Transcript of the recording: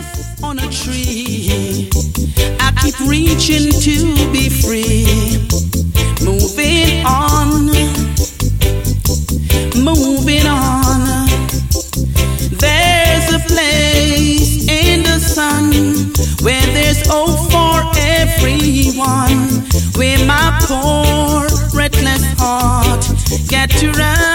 on a tree. I keep reaching to be free. Moving on, moving on. There's a place in the sun where there's hope for everyone. Where my poor, restless heart get to run.